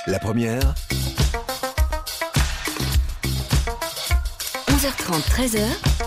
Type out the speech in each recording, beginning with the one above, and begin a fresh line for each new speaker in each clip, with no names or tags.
La première.
11h30, 13h.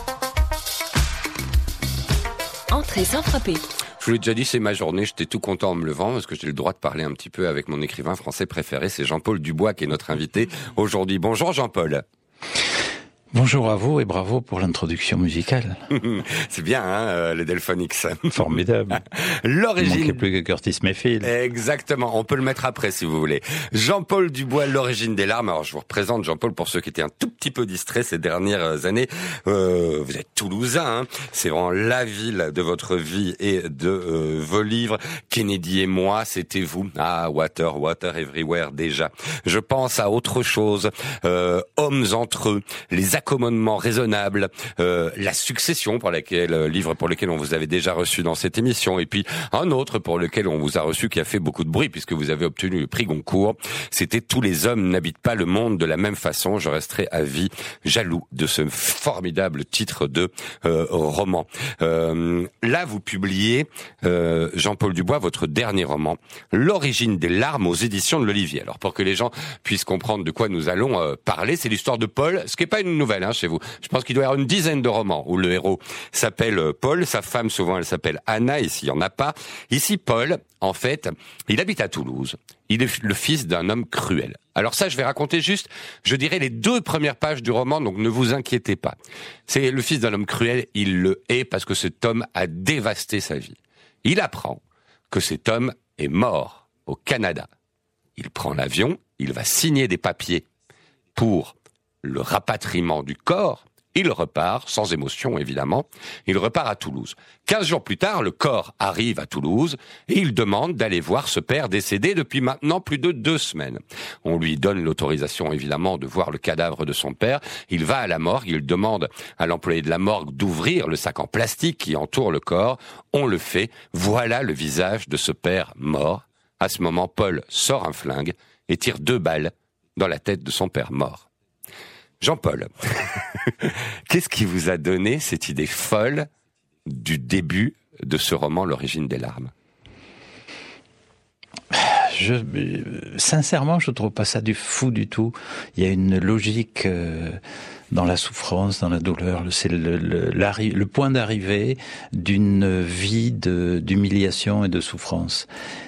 Entrée sans frapper.
Je vous l'ai déjà dit, c'est ma journée, j'étais tout content en me levant parce que j'ai le droit de parler un petit peu avec mon écrivain français préféré, c'est Jean-Paul Dubois qui est notre invité aujourd'hui. Bonjour Jean-Paul.
Bonjour à vous et bravo pour l'introduction musicale.
C'est bien, hein, les Delphonics.
Formidable.
L'origine.
Il manquait plus que Curtis Mayfield.
Exactement. On peut le mettre après si vous voulez. Jean-Paul Dubois, l'origine des larmes. Alors je vous représente Jean-Paul pour ceux qui étaient un tout petit peu distraits ces dernières années. Vous êtes toulousain, hein. C'est vraiment la ville de votre vie et de vos livres. Kennedy et moi, c'était vous. Ah, water everywhere déjà. Je pense à autre chose. Hommes entre eux, les accommodements raisonnables, la succession livre pour lequel on vous avait déjà reçu dans cette émission, et puis un autre pour lequel on vous a reçu qui a fait beaucoup de bruit puisque vous avez obtenu le prix Goncourt. C'était Tous les hommes n'habitent pas le monde de la même façon. Je resterai à vie jaloux de ce formidable titre de roman. Là, vous publiez, Jean-Paul Dubois, votre dernier roman, L'origine des larmes aux éditions de l'Olivier. Alors pour que les gens puissent comprendre de quoi nous allons parler, c'est l'histoire de Paul, ce qui n'est pas une nouvelle chez vous. Je pense qu'il doit y avoir une dizaine de romans où le héros s'appelle Paul, sa femme souvent elle s'appelle Anna, ici il n'y en a pas. Ici Paul, en fait, il habite à Toulouse. Il est le fils d'un homme cruel. Alors ça, je vais raconter juste, je dirais, les 2 premières pages du roman, donc ne vous inquiétez pas. C'est le fils d'un homme cruel, il le hait parce que cet homme a dévasté sa vie. Il apprend que cet homme est mort au Canada. Il prend l'avion, il va signer des papiers pour le rapatriement du corps, il repart, sans émotion évidemment, il repart à Toulouse. 15 jours plus tard, le corps arrive à Toulouse et il demande d'aller voir ce père décédé depuis maintenant plus de 2 semaines. On lui donne l'autorisation évidemment de voir le cadavre de son père, il va à la morgue, il demande à l'employé de la morgue d'ouvrir le sac en plastique qui entoure le corps, on le fait, voilà le visage de ce père mort. À ce moment, Paul sort un flingue et tire 2 balles dans la tête de son père mort. Jean-Paul, qu'est-ce qui vous a donné cette idée folle du début de ce roman, L'origine des larmes ?
Sincèrement, je trouve pas ça du fou du tout. Il y a une logique dans la souffrance, dans la douleur. C'est le point d'arrivée d'une vie d'humiliation et de souffrance.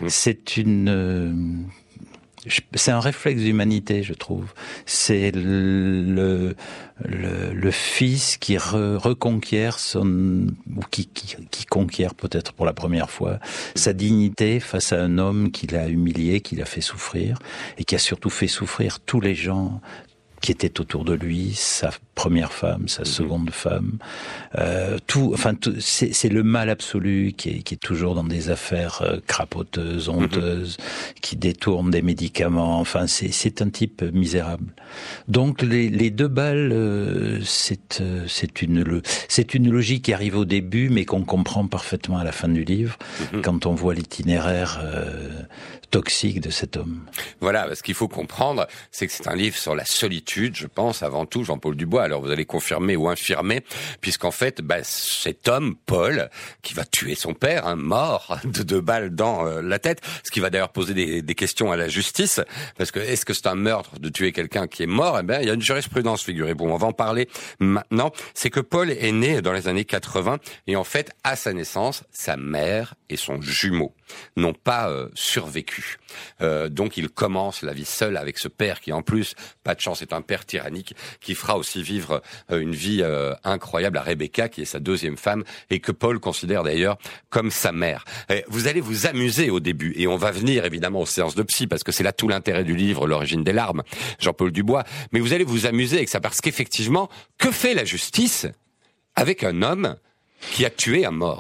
C'est un réflexe d'humanité, je trouve. C'est le fils qui reconquiert ou qui conquiert peut-être pour la première fois sa dignité face à un homme qui l'a humilié, qui l'a fait souffrir et qui a surtout fait souffrir tous les gens qui étaient autour de lui, sa première femme, sa seconde femme, c'est le mal absolu qui est toujours dans des affaires crapoteuses, honteuses, qui détournent des médicaments. Enfin, c'est un type misérable. Donc les 2 balles, c'est une logique qui arrive au début, mais qu'on comprend parfaitement à la fin du livre, quand on voit l'itinéraire toxique de cet homme.
Voilà, ce qu'il faut comprendre, c'est que c'est un livre sur la solitude, je pense, avant tout, Jean-Paul Dubois. Alors vous allez confirmer ou infirmer, puisqu'en fait, cet homme, Paul, qui va tuer son père, mort de 2 balles dans la tête, ce qui va d'ailleurs poser des questions à la justice, parce que est-ce que c'est un meurtre de tuer quelqu'un qui est mort ? Eh bien, il y a une jurisprudence, figurez-vous. On va en parler maintenant. C'est que Paul est né dans les années 80, et en fait, à sa naissance, sa mère et son jumeau n'ont pas survécu. Donc il commence la vie seul avec ce père qui en plus, pas de chance, est un père tyrannique qui fera aussi vivre une vie incroyable à Rebecca qui est sa 2e femme et que Paul considère d'ailleurs comme sa mère. Vous allez vous amuser au début et on va venir évidemment aux séances de psy parce que c'est là tout l'intérêt du livre L'origine des larmes, Jean-Paul Dubois, mais vous allez vous amuser avec ça parce qu'effectivement, que fait la justice avec un homme qui a tué un mort ?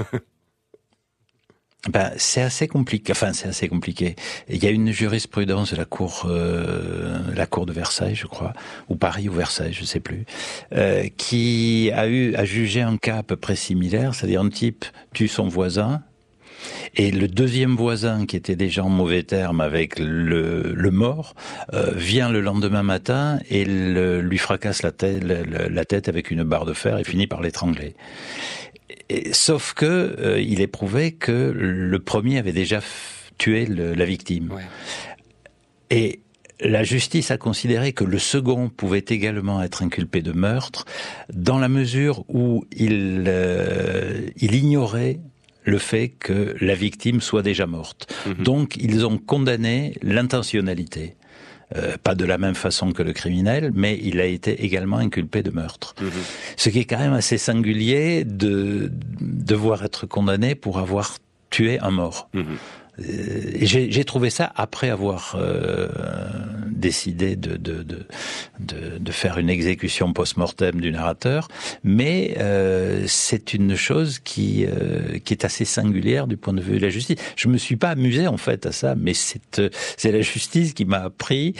C'est assez compliqué. Enfin, c'est assez compliqué. Il y a une jurisprudence de la cour de Versailles, je crois, ou Paris ou Versailles, je sais plus, qui a jugé un cas à peu près similaire, c'est-à-dire un type tue son voisin. Et le 2e voisin, qui était déjà en mauvais terme avec le mort, vient le lendemain matin et lui fracasse la tête avec une barre de fer et finit par l'étrangler. Sauf que il est prouvé que le premier avait déjà tué la victime. Ouais. Et la justice a considéré que le second pouvait également être inculpé de meurtre dans la mesure où il ignorait le fait que la victime soit déjà morte. Donc, ils ont condamné l'intentionnalité. Pas de la même façon que le criminel, mais il a été également inculpé de meurtre. Ce qui est quand même assez singulier de devoir être condamné pour avoir tué un mort. Et j'ai trouvé ça après avoir décidé de faire une exécution post-mortem du narrateur, mais c'est une chose qui est assez singulière du point de vue de la justice. Je me suis pas amusé en fait à ça, mais c'est la justice qui m'a appris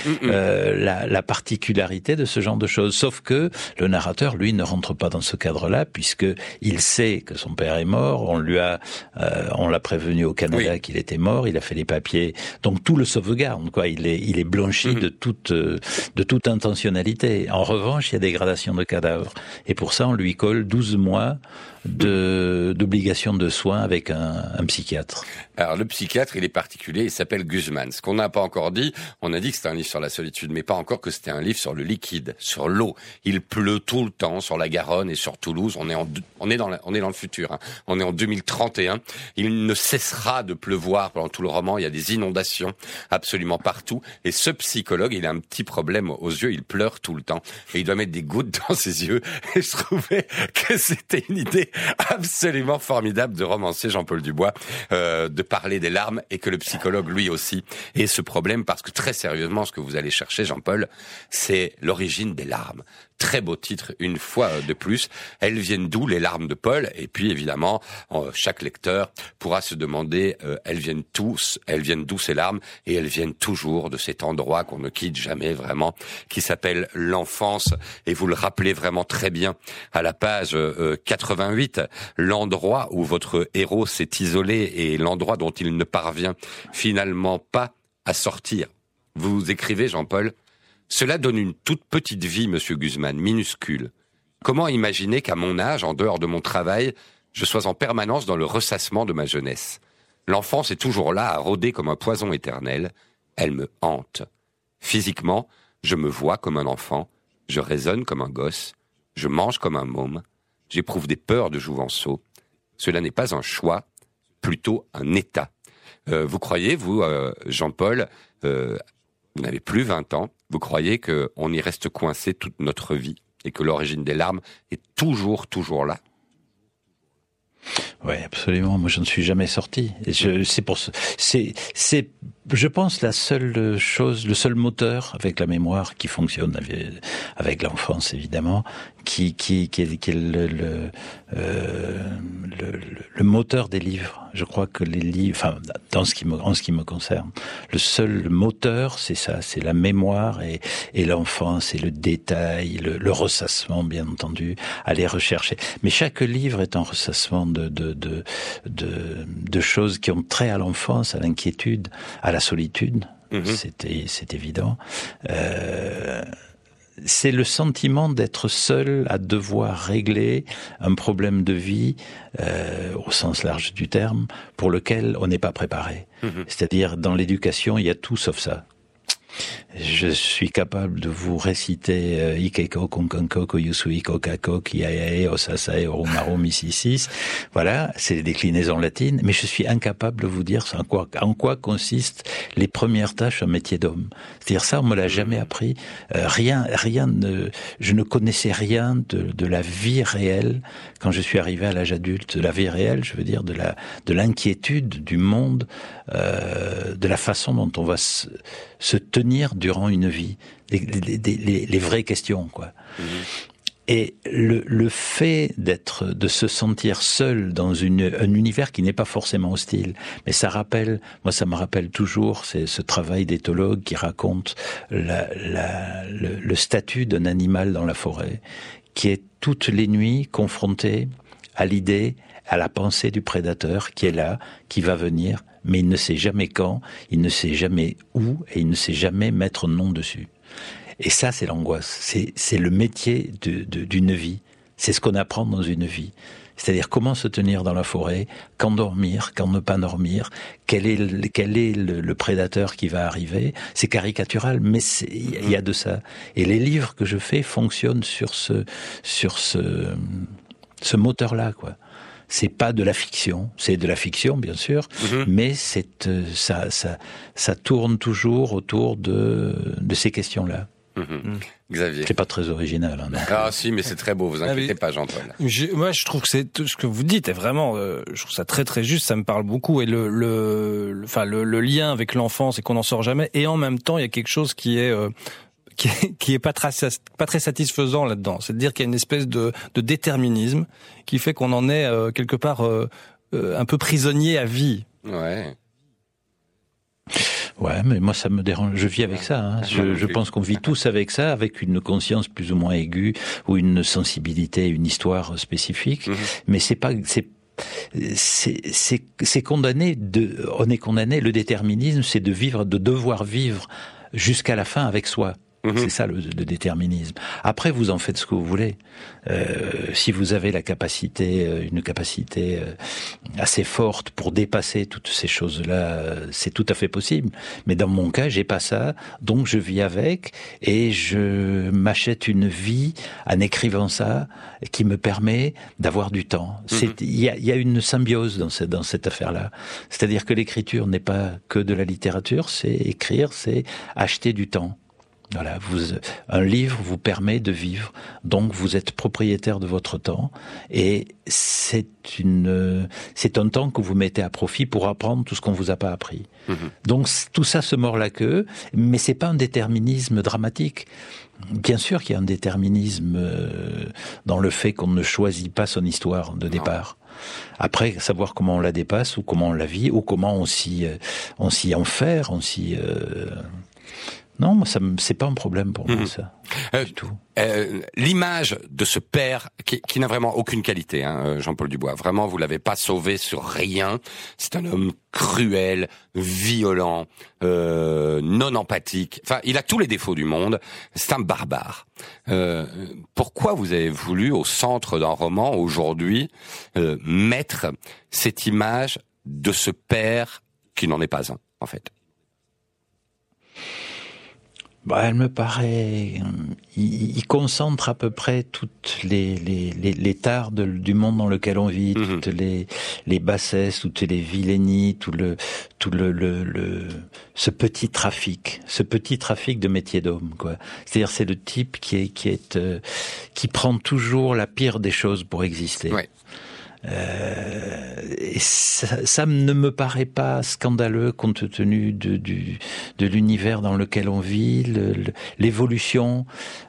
la particularité de ce genre de choses. Sauf que le narrateur, lui, ne rentre pas dans ce cadre-là, puisque il sait que son père est mort. On l'a prévenu au Canada qu'il était mort. Il a fait les papiers, donc tout le sauvegarde, quoi. Il est blanchi de toute intentionnalité. En revanche, il y a dégradation de cadavres, et pour ça, on lui colle 12 mois d'obligation de soins avec un psychiatre.
Alors le psychiatre, il est particulier, il s'appelle Guzman. Ce qu'on n'a pas encore dit, on a dit que c'était un livre sur la solitude, mais pas encore que c'était un livre sur le liquide, sur l'eau. Il pleut tout le temps sur la Garonne et sur Toulouse. On est dans le futur, hein. On est en 2031. Il ne cessera de pleuvoir pendant tout le roman. Il y a des inondations absolument partout. Et ce psychologue, il a un petit problème aux yeux. Il pleure tout le temps et il doit mettre des gouttes dans ses yeux. Et je trouvais que c'était une idée absolument formidable de romancier Jean-Paul Dubois, de parler des larmes, et que le psychologue lui aussi ait ce problème, parce que très sérieusement, ce que vous allez chercher, Jean-Paul, c'est l'origine des larmes. Très beau titre, une fois de plus. Elles viennent d'où, les larmes de Paul? Et puis évidemment, chaque lecteur pourra se demander, elles viennent d'où ces larmes? Et elles viennent toujours de cet endroit qu'on ne quitte jamais vraiment, qui s'appelle l'enfance. Et vous le rappelez vraiment très bien à la page 88, l'endroit où votre héros s'est isolé et l'endroit dont il ne parvient finalement pas à sortir. Vous écrivez, Jean-Paul: cela donne une toute petite vie, monsieur Guzman, minuscule. Comment imaginer qu'à mon âge, en dehors de mon travail, je sois en permanence dans le ressassement de ma jeunesse? L'enfance est toujours là, à rôder comme un poison éternel. Elle me hante. Physiquement, je me vois comme un enfant, je raisonne comme un gosse, je mange comme un môme, j'éprouve des peurs de jouvenceau. Cela n'est pas un choix, plutôt un état. Vous croyez, vous, Jean-Paul, vous n'avez plus 20 ans, vous croyez qu'on y reste coincé toute notre vie et que l'origine des larmes est toujours là?
Oui, absolument. Moi, je ne suis jamais sorti. Et c'est, je pense, la seule chose, le seul moteur avec la mémoire qui fonctionne avec l'enfance, évidemment, qui est le moteur des livres. Je crois que les livres, enfin, en ce qui me concerne, le seul moteur, c'est ça, c'est la mémoire et l'enfance et le détail, le ressassement, bien entendu, aller rechercher. Mais chaque livre est un ressassement de choses qui ont trait à l'enfance, à l'inquiétude, à la solitude. C'est évident. C'est le sentiment d'être seul à devoir régler un problème de vie, au sens large du terme, pour lequel on n'est pas préparé. C'est-à-dire, dans l'éducation, il y a tout sauf ça. Je suis capable de vous réciter Ikeko Kunkanko Koyusui Kokako Kiae Osasae Orumaru Misisis. Voilà, c'est des déclinaisons latines, mais je suis incapable de vous dire en quoi consistent les premières tâches d'un métier d'homme. C'est-à-dire ça, on me l'a jamais appris. Je ne connaissais rien de la vie réelle quand je suis arrivé à l'âge adulte. De la vie réelle, je veux dire, de l'inquiétude du monde, de la façon dont on va se tenir durant une vie, les vraies questions, quoi. Et le fait de se sentir seul dans un univers qui n'est pas forcément hostile, mais ça me rappelle toujours ce travail d'éthologue qui raconte le statut d'un animal dans la forêt, qui est toutes les nuits confronté à l'idée, à la pensée du prédateur qui est là, qui va venir, mais il ne sait jamais quand, il ne sait jamais où, et il ne sait jamais mettre nom dessus. Et ça, c'est l'angoisse. C'est le métier d'une vie. C'est ce qu'on apprend dans une vie. C'est-à-dire comment se tenir dans la forêt, quand dormir, quand ne pas dormir, quel est le prédateur qui va arriver. C'est caricatural, mais il y a de ça. Et les livres que je fais fonctionnent sur ce moteur-là, quoi. C'est pas de la fiction, c'est de la fiction bien sûr, mais ça tourne toujours autour de ces questions-là.
Xavier.
C'est pas très original. Hein,
ah si, mais c'est très beau, vous inquiétez pas, Jean-Paul.
Moi, je trouve que ce que vous dites est vraiment, je trouve ça très très juste, ça me parle beaucoup, et le lien avec l'enfance et qu'on n'en sort jamais, et en même temps, il y a quelque chose qui est pas très satisfaisant là-dedans. C'est-à-dire qu'il y a une espèce de déterminisme qui fait qu'on en est quelque part un peu prisonnier à vie.
Ouais.
Ouais, mais moi ça me dérange. Je vis avec ça. Hein. Je pense qu'on vit tous avec ça, avec une conscience plus ou moins aiguë ou une sensibilité, une histoire spécifique. Mais c'est condamné. On est condamné. Le déterminisme, c'est de devoir vivre jusqu'à la fin avec soi. C'est ça le déterminisme. Après, vous en faites ce que vous voulez. Si vous avez une capacité assez forte pour dépasser toutes ces choses-là, c'est tout à fait possible. Mais dans mon cas, j'ai pas ça, donc je vis avec et je m'achète une vie en écrivant ça qui me permet d'avoir du temps. Il y a une symbiose dans cette affaire-là. C'est-à-dire que l'écriture n'est pas que de la littérature, c'est écrire, c'est acheter du temps. Voilà, un livre vous permet de vivre, donc vous êtes propriétaire de votre temps, et c'est un temps que vous mettez à profit pour apprendre tout ce qu'on vous a pas appris. Donc tout ça se mord la queue, mais c'est pas un déterminisme dramatique. Bien sûr qu'il y a un déterminisme dans le fait qu'on ne choisit pas son histoire de départ. Après, savoir comment on la dépasse, ou comment on la vit, ou comment on s'y enferme, non, c'est pas un problème pour moi, ça. Du tout.
L'image de ce père qui n'a vraiment aucune qualité, hein, Jean-Paul Dubois. Vraiment, vous l'avez pas sauvé sur rien. C'est un homme cruel, violent, non empathique. Enfin, il a tous les défauts du monde. C'est un barbare. Pourquoi vous avez voulu, au centre d'un roman, aujourd'hui, mettre cette image de ce père qui n'en est pas un, en fait?
Elle me paraît, il concentre à peu près toutes les tares du monde dans lequel on vit, toutes les bassesses, toutes les vilainies, ce petit trafic de métier d'homme, quoi. C'est-à-dire, c'est le type qui prend toujours la pire des choses pour exister. Ouais. Et ça ne me paraît pas scandaleux compte tenu de l'univers dans lequel on vit, l'évolution.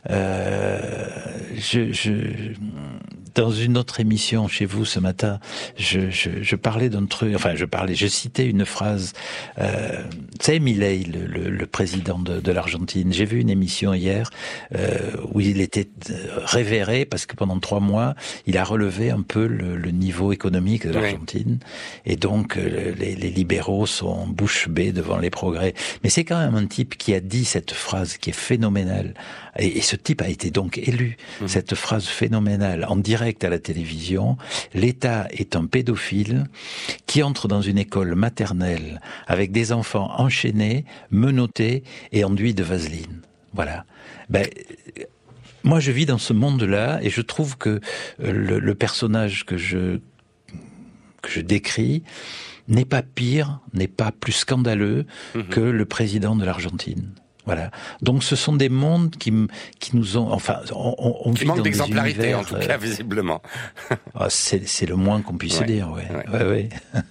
Dans une autre émission chez vous ce matin, je parlais d'un truc, je citais une phrase. Vous savez, Milei, le président de l'Argentine, j'ai vu une émission hier où il était révéré parce que pendant 3 mois, il a relevé un peu le niveau économique de l'Argentine, et donc les libéraux sont bouche bée devant les progrès. Mais c'est quand même un type qui a dit cette phrase qui est phénoménale, et ce type a été donc élu. Cette phrase phénoménale en direct à la télévision: l'État est un pédophile qui entre dans une école maternelle avec des enfants enchaînés, menottés et enduits de vaseline. Voilà. Moi, je vis dans ce monde-là, et je trouve que le personnage que je décris n'est pas pire, n'est pas plus scandaleux que le président de l'Argentine. Voilà. Donc ce sont des mondes qui nous ont, enfin, on
qui
vit
manque
dans
d'exemplarité,
des univers,
en tout cas, visiblement.
C'est le moins qu'on puisse dire, ouais.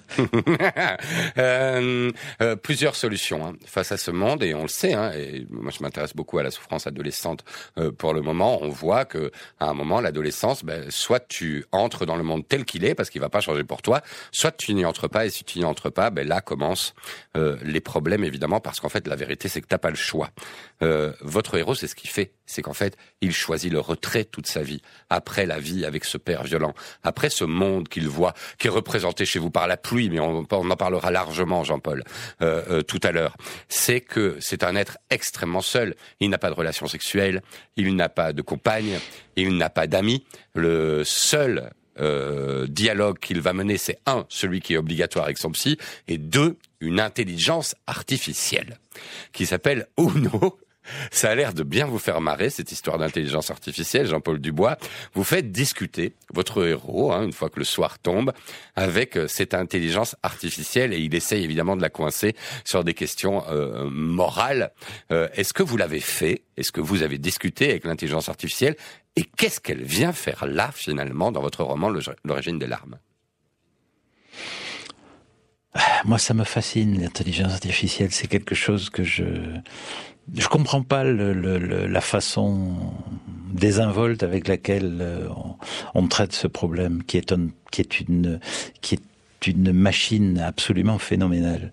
Plusieurs solutions face à ce monde, et on le sait, et moi je m'intéresse beaucoup à la souffrance adolescente pour le moment. On voit que à un moment, l'adolescence, soit tu entres dans le monde tel qu'il est, parce qu'il va pas changer pour toi, soit tu n'y entres pas, et si tu n'y entres pas, là commencent les problèmes, évidemment, parce qu'en fait la vérité c'est que t'as pas le choix. Votre héros, c'est ce qu'il fait, c'est qu'en fait il choisit le retrait toute sa vie, après la vie avec ce père violent, après ce monde qu'il voit, qui est représenté chez vous par la pluie, mais on en parlera largement, Jean-Paul, tout à l'heure. C'est que c'est un être extrêmement seul. Il n'a pas de relation sexuelle, il n'a pas de compagne, il n'a pas d'amis. Le seul dialogue qu'il va mener, c'est celui qui est obligatoire avec son psy, et 2, une intelligence artificielle qui s'appelle Uno. Ça a l'air de bien vous faire marrer, cette histoire d'intelligence artificielle, Jean-Paul Dubois. Vous faites discuter votre héros, une fois que le soir tombe, avec cette intelligence artificielle, et il essaye évidemment de la coincer sur des questions morales. Est-ce que vous l'avez fait ? Est-ce que vous avez discuté avec l'intelligence artificielle ? Et qu'est-ce qu'elle vient faire là, finalement, dans votre roman L'origine des larmes ?
Moi, ça me fascine, l'intelligence artificielle. C'est quelque chose que je comprends pas la façon désinvolte avec laquelle on traite ce problème, qui est une machine absolument phénoménale.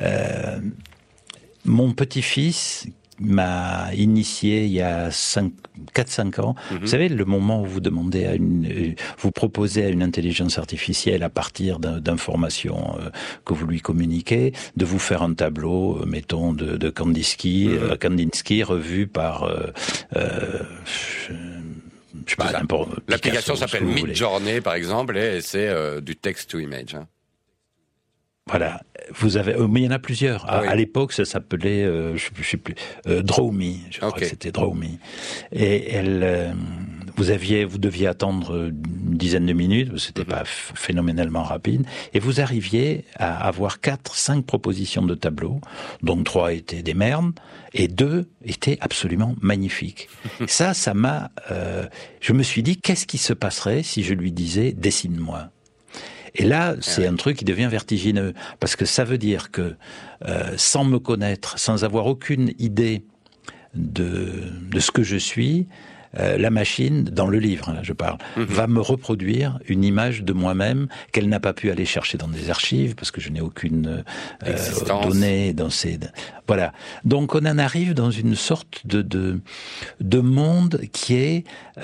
Mon petit-fils m'a initié il y a 4-5 ans. Vous savez, le moment où vous demandez vous proposez à une intelligence artificielle, à partir d'informations que vous lui communiquez, de vous faire un tableau, mettons, de Kandinsky, revu par, je sais pas, n'importe.
L'application s'appelle Midjourney, par exemple, et c'est du text to image.
Voilà, vous avez, mais il y en a plusieurs. Oui. À l'époque, ça s'appelait, je sais plus, Draw.me. Je crois que c'était Draw.me. Et vous deviez attendre une dizaine de minutes, c'était pas phénoménalement rapide, et vous arriviez à avoir 4-5 propositions de tableaux, dont 3 étaient des merdes, et 2 étaient absolument magnifiques. Ça m'a, je me suis dit, qu'est-ce qui se passerait si je lui disais, dessine-moi? Et là, c'est un truc qui devient vertigineux, parce que ça veut dire que, sans me connaître, sans avoir aucune idée de ce que je suis, la machine, dans le livre, là je parle, va me reproduire une image de moi-même qu'elle n'a pas pu aller chercher dans des archives, parce que je n'ai aucune donnée dans ces... Voilà. Donc on en arrive dans une sorte de monde qui est...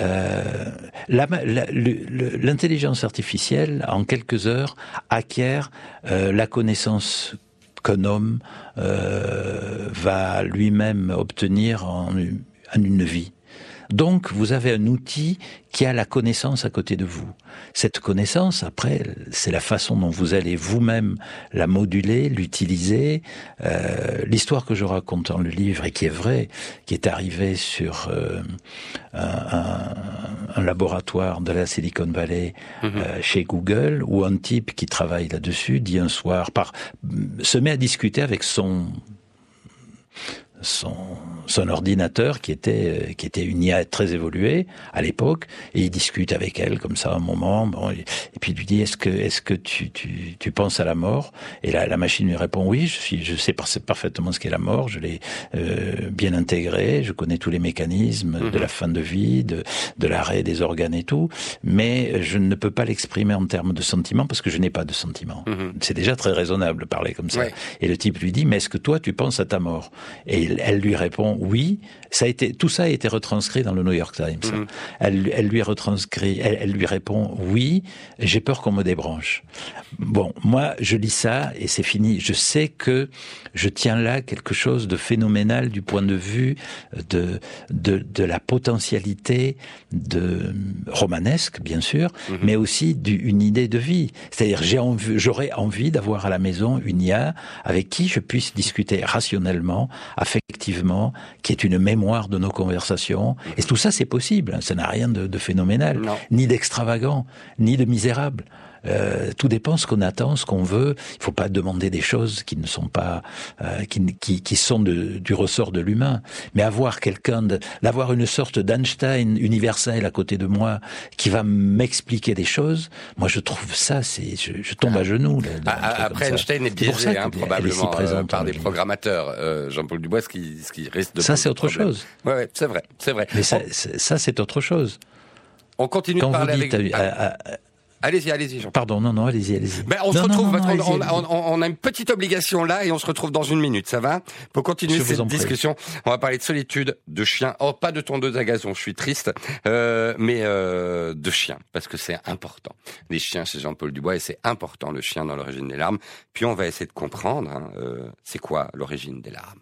l'intelligence artificielle, en quelques heures, acquiert la connaissance qu'un homme va lui-même obtenir en une vie. Donc, vous avez un outil qui a la connaissance à côté de vous. Cette connaissance, après, c'est la façon dont vous allez vous-même la moduler, l'utiliser. L'histoire que je raconte dans le livre, et qui est vraie, qui est arrivée sur un laboratoire de la Silicon Valley chez Google, où un type qui travaille là-dessus dit un soir, se met à discuter avec son ordinateur qui était une IA très évoluée à l'époque, et il discute avec elle comme ça un moment, et puis il lui dit est-ce que tu penses à la mort? Et là la machine lui répond oui, je sais parfaitement ce qu'est la mort, je l'ai bien intégré, je connais tous les mécanismes de la fin de vie, de l'arrêt des organes et tout, mais je ne peux pas l'exprimer en termes de sentiments parce que je n'ai pas de sentiments. C'est déjà très raisonnable de parler comme ça. Ouais. Et le type lui dit mais est-ce que toi tu penses à ta mort? Et elle lui répond oui. Tout ça a été retranscrit dans le New York Times. Elle lui répond oui. J'ai peur qu'on me débranche. Bon, moi je lis ça et c'est fini. Je sais que je tiens là quelque chose de phénoménal du point de vue de la potentialité romanesque bien sûr, mais aussi une idée de vie. C'est-à-dire j'aurais envie d'avoir à la maison une IA avec qui je puisse discuter rationnellement, affectivement, qui est une mémoire de nos conversations. Et tout ça, c'est possible. Ça n'a rien de phénoménal, ni d'extravagant, ni de misérable. Tout dépend ce qu'on attend, ce qu'on veut. Il faut pas demander des choses qui ne sont pas, qui sont du ressort de l'humain. Mais avoir une sorte d'Einstein universel à côté de moi, qui va m'expliquer des choses, moi je trouve ça, je tombe à genoux.
Après, Einstein est biaisé, probablement, par des programmateurs. Jean-Paul Dubois, ce qui risque de...
Ça, c'est autre chose.
Ouais, c'est vrai.
Mais ça, c'est autre chose.
On continue de parler avec... Allez-y.
Pardon, non, allez-y.
Ben, on se retrouve, on a une petite obligation là et on se retrouve dans une minute, ça va? Pour continuer cette discussion, on va parler de solitude, de chiens. Oh, pas de tondeuse à gazon, je suis triste, mais de chiens, parce que c'est important. Les chiens chez Jean-Paul Dubois, et c'est important, le chien dans l'origine des larmes. Puis on va essayer de comprendre, c'est quoi l'origine des larmes.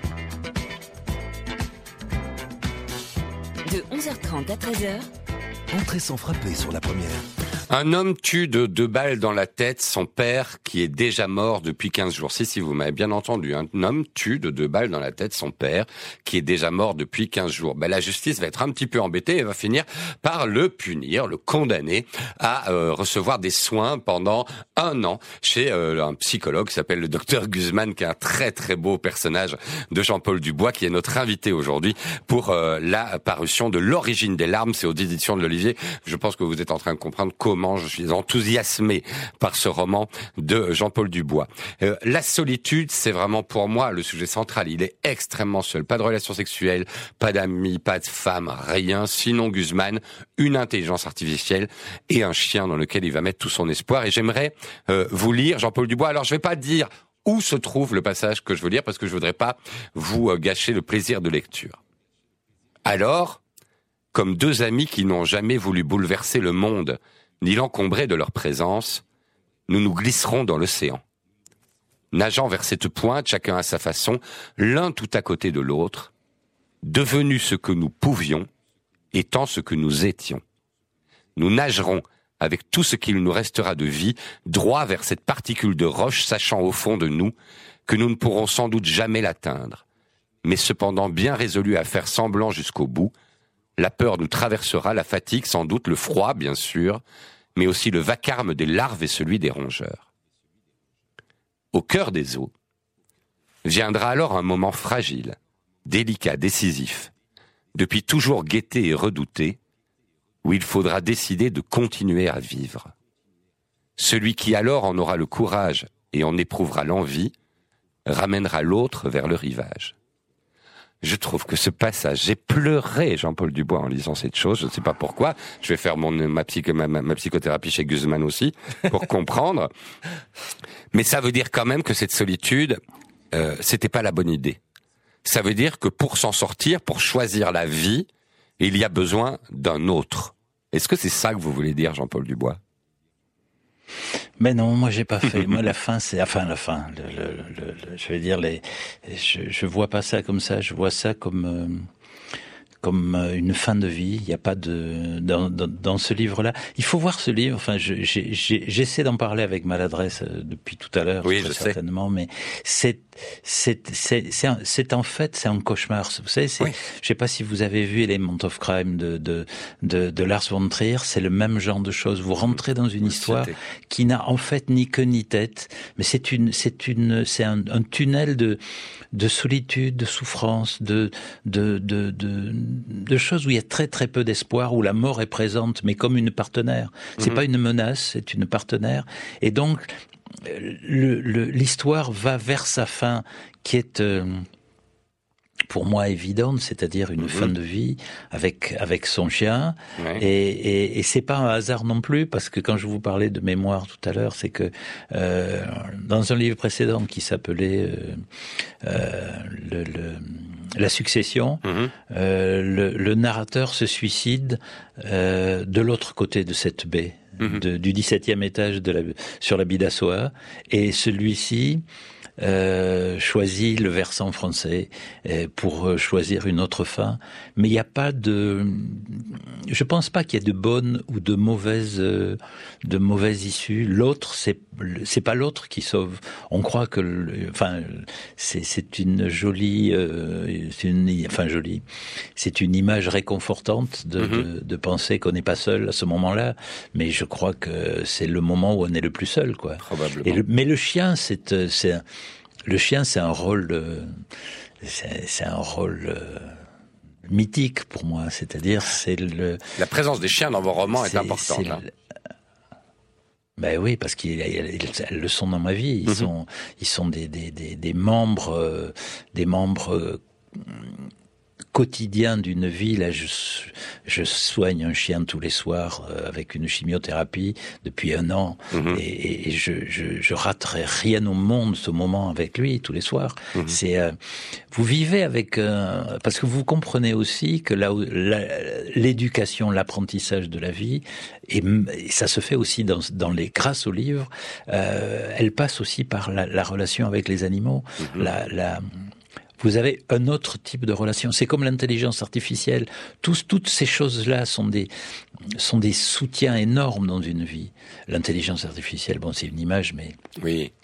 De 11h30 à 13h,
Entrée sans frapper sur la première.
Un homme tue de 2 balles dans la tête son père qui est déjà mort depuis 15 jours. Si vous m'avez bien entendu, un homme tue de 2 balles dans la tête son père qui est déjà mort depuis 15 jours. La justice va être un petit peu embêtée et va finir par le punir, le condamner à recevoir des soins pendant 1 an chez un psychologue qui s'appelle le docteur Guzman, qui est un très très beau personnage de Jean-Paul Dubois, qui est notre invité aujourd'hui pour la parution de L'origine des larmes. C'est aux éditions de l'Olivier. Je pense que vous êtes en train de comprendre comment je suis enthousiasmé par ce roman de Jean-Paul Dubois. La solitude, c'est vraiment pour moi le sujet central. Il est extrêmement seul. Pas de relations sexuelles, pas d'amis, pas de femmes, rien. Sinon Guzman, une intelligence artificielle et un chien dans lequel il va mettre tout son espoir. Et j'aimerais vous lire Jean-Paul Dubois. Alors je vais pas dire où se trouve le passage que je veux lire parce que je voudrais pas vous gâcher le plaisir de lecture. Alors, comme 2 amis qui n'ont jamais voulu bouleverser le monde ni l'encombrer de leur présence, nous nous glisserons dans l'océan. Nageant vers cette pointe, chacun à sa façon, l'un tout à côté de l'autre, devenus ce que nous pouvions, étant ce que nous étions. Nous nagerons avec tout ce qu'il nous restera de vie, droit vers cette particule de roche, sachant au fond de nous que nous ne pourrons sans doute jamais l'atteindre, mais cependant bien résolus à faire semblant jusqu'au bout. La peur nous traversera, la fatigue sans doute, le froid bien sûr, mais aussi le vacarme des larves et celui des rongeurs. Au cœur des eaux, viendra alors un moment fragile, délicat, décisif, depuis toujours guetté et redouté, où il faudra décider de continuer à vivre. Celui qui alors en aura le courage et en éprouvera l'envie, ramènera l'autre vers le rivage. Je trouve que ce passage, j'ai pleuré, Jean-Paul Dubois, en lisant cette chose. Je ne sais pas pourquoi. Je vais faire ma psychothérapie chez Guzman aussi, pour comprendre. Mais ça veut dire quand même que cette solitude, c'était pas la bonne idée. Ça veut dire que pour s'en sortir, pour choisir la vie, il y a besoin d'un autre. Est-ce que c'est ça que vous voulez dire, Jean-Paul Dubois ?
Mais non, moi j'ai pas fait. Moi la fin, c'est la fin. Je vais dire je vois pas ça comme ça. Je vois ça comme une fin de vie. Il n'y a pas dans ce livre-là. Il faut voir ce livre. Enfin, j'essaie d'en parler avec maladresse depuis tout à l'heure,
oui,
certainement, mais c'est en fait c'est un cauchemar. Vous savez,
oui.
Je sais pas si vous avez vu Element of Crime de Lars von Trier. C'est le même genre de choses. Vous rentrez dans une histoire qui n'a en fait ni queue ni tête, mais c'est un tunnel de solitude, de souffrance, de choses où il y a très très peu d'espoir, où la mort est présente, mais comme une partenaire. C'est pas une menace, c'est une partenaire. Et donc, l'histoire va vers sa fin, qui est pour moi évidente, c'est-à-dire une fin de vie avec son chien. Ouais. Et c'est pas un hasard non plus, parce que quand je vous parlais de mémoire tout à l'heure, c'est que dans un livre précédent qui s'appelait La Succession, le narrateur se suicide de l'autre côté de cette baie, du 17e étage sur la Bidassoa, et celui-ci choisit le versant français pour choisir une autre fin, mais il n'y a pas je pense pas qu'il y ait de bonnes ou de mauvaises issues. L'autre, c'est pas l'autre qui sauve. On croit que c'est une jolie, c'est une image réconfortante de penser qu'on n'est pas seul à ce moment-là, mais je crois que c'est le moment où on est le plus seul, quoi.
Probablement.
Mais le chien, le chien, c'est un rôle, mythique pour moi. C'est-à-dire,
la présence des chiens dans vos romans est importante.
Ben oui, parce qu'elles le sont dans ma vie. Ils sont des membres quotidien d'une vie. Là, je soigne un chien tous les soirs avec une chimiothérapie depuis 1 an, et je raterai rien au monde ce moment avec lui tous les soirs. C'est vous vivez avec parce que vous comprenez aussi que l'éducation, l'apprentissage de la vie, et ça se fait aussi grâce au livre, elle passe aussi par la relation avec les animaux. vous avez un autre type de relation. C'est comme l'intelligence artificielle. Toutes ces choses-là sont des soutiens énormes dans une vie. L'intelligence artificielle, bon, c'est une image, mais...
Oui.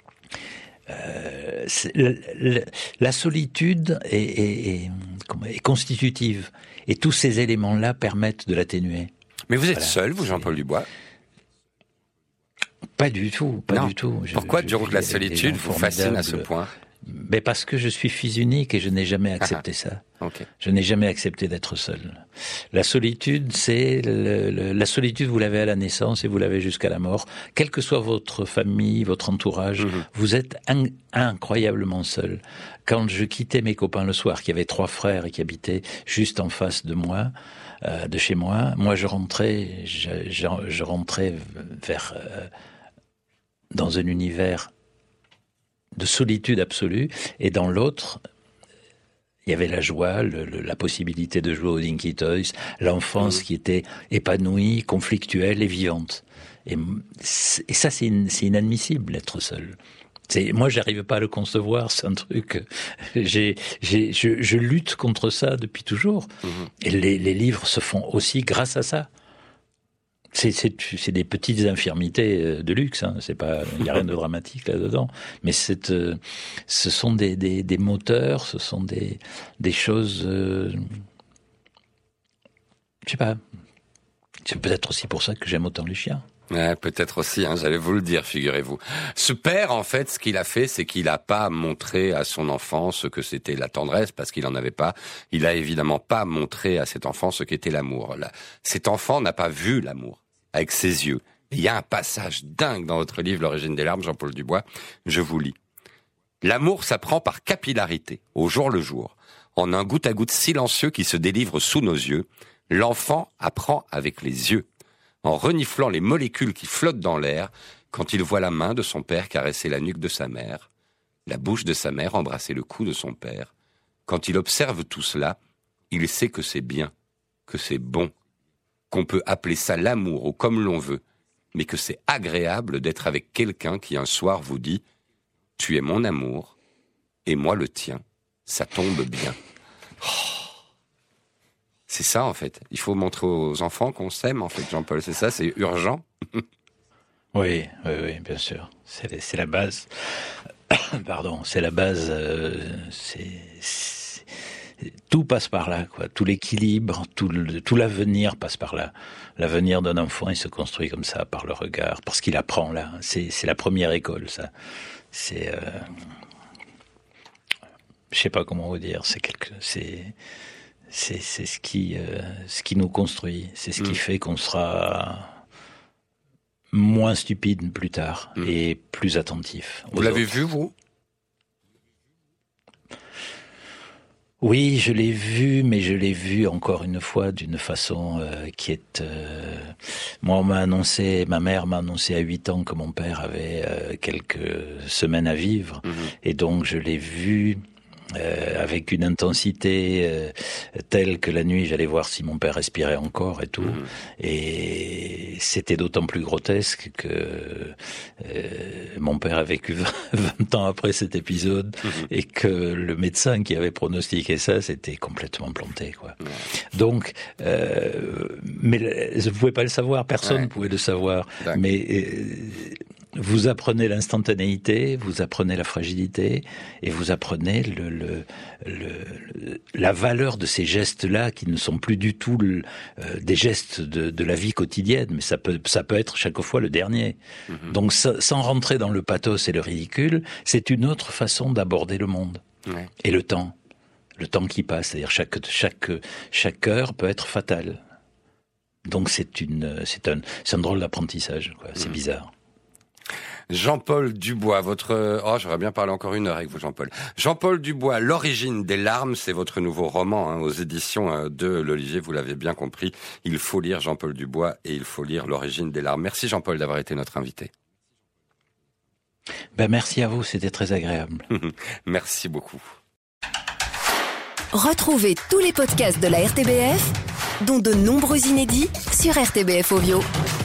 La solitude est constitutive. Et tous ces éléments-là permettent de l'atténuer.
Mais vous êtes seul, vous, Jean-Paul Dubois?
Pas du tout, du tout.
Pourquoi donc la solitude vous fascine à ce point?
Mais parce que je suis fils unique et je n'ai jamais accepté ça.
Okay.
Je n'ai jamais accepté d'être seul. La solitude, c'est la solitude, vous l'avez à la naissance et vous l'avez jusqu'à la mort. Quelle que soit votre famille, votre entourage, vous êtes incroyablement seul. Quand je quittais mes copains le soir, qui avaient 3 frères et qui habitaient juste en face de moi, de chez moi, je rentrais vers dans un univers de solitude absolue, et dans l'autre, il y avait la joie, la possibilité de jouer aux Dinky Toys, l'enfance qui était épanouie, conflictuelle et vivante. Et ça, c'est inadmissible, d'être seul. Moi, j'arrive pas à le concevoir, c'est un truc. Je lutte contre ça depuis toujours. Et les livres se font aussi grâce à ça. C'est des petites infirmités de luxe, hein. C'est pas, il y a rien de dramatique là-dedans. Mais ce sont des moteurs, ce sont des choses, je sais pas. C'est peut-être aussi pour ça que j'aime autant les chiens.
Ouais, peut-être aussi, hein, j'allais vous le dire, figurez-vous. Ce père, en fait, ce qu'il a fait, c'est qu'il n'a pas montré à son enfant ce que c'était la tendresse, parce qu'il en avait pas. Il a évidemment pas montré à cet enfant ce qu'était l'amour. Cet enfant n'a pas vu l'amour avec ses yeux. Et il y a un passage dingue dans votre livre, L'origine des larmes, Jean-Paul Dubois. Je vous lis. L'amour s'apprend par capillarité, au jour le jour, en un goutte à goutte silencieux qui se délivre sous nos yeux. L'enfant apprend avec les yeux, en reniflant les molécules qui flottent dans l'air, quand il voit la main de son père caresser la nuque de sa mère, la bouche de sa mère embrasser le cou de son père. Quand il observe tout cela, il sait que c'est bien, que c'est bon, qu'on peut appeler ça l'amour ou comme l'on veut, mais que c'est agréable d'être avec quelqu'un qui un soir vous dit « Tu es mon amour, et moi le tien, ça tombe bien. Oh. » C'est ça, en fait. Il faut montrer aux enfants qu'on s'aime, en fait, Jean-Paul. C'est ça, c'est urgent.
Oui, bien sûr. C'est la base. Pardon, c'est la base. Tout passe par là, quoi. Tout l'équilibre, tout l'avenir passe par là. L'avenir d'un enfant, il se construit comme ça, par le regard, parce qu'il apprend là. C'est la première école, ça. Je sais pas comment vous dire. C'est ce qui nous construit, c'est ce qui fait qu'on sera moins stupide plus tard et plus attentif.
Vous l'avez vu, vous?
Oui, je l'ai vu, mais je l'ai vu encore une fois d'une façon qui est... Moi, ma mère m'a annoncé à 8 ans que mon père avait quelques semaines à vivre, et donc je l'ai vu... avec une intensité telle que la nuit j'allais voir si mon père respirait encore et tout, et c'était d'autant plus grotesque que mon père a vécu 20 ans après cet épisode, et que le médecin qui avait pronostiqué ça s'était complètement planté, quoi. Donc mais vous pouvez pas le savoir, personne ne pouvait le savoir. Mais vous apprenez l'instantanéité, vous apprenez la fragilité, et vous apprenez la valeur de ces gestes-là, qui ne sont plus du tout des gestes de la vie quotidienne, mais ça peut être chaque fois le dernier. Donc sans rentrer dans le pathos et le ridicule, c'est une autre façon d'aborder le monde. Et le temps qui passe, c'est-à-dire chaque heure peut être fatale. Donc c'est un drôle d'apprentissage, quoi. C'est bizarre.
Jean-Paul Dubois, j'aurais bien parlé encore 1 heure avec vous, Jean-Paul. Jean-Paul Dubois, L'origine des larmes, c'est votre nouveau roman, hein, aux éditions de l'Olivier, vous l'avez bien compris. Il faut lire Jean-Paul Dubois et il faut lire L'origine des larmes. Merci Jean-Paul d'avoir été notre invité.
Merci à vous, c'était très agréable.
Merci beaucoup.
Retrouvez tous les podcasts de la RTBF, dont de nombreux inédits, sur RTBF Audio.